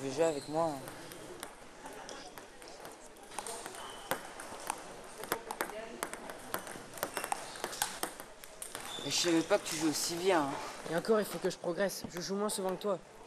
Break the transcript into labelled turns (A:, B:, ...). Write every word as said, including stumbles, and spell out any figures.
A: veux jouer avec moi. Mais je savais pas que tu joues aussi bien. Hein.
B: Et encore, il faut que je progresse. Je joue moins souvent que toi.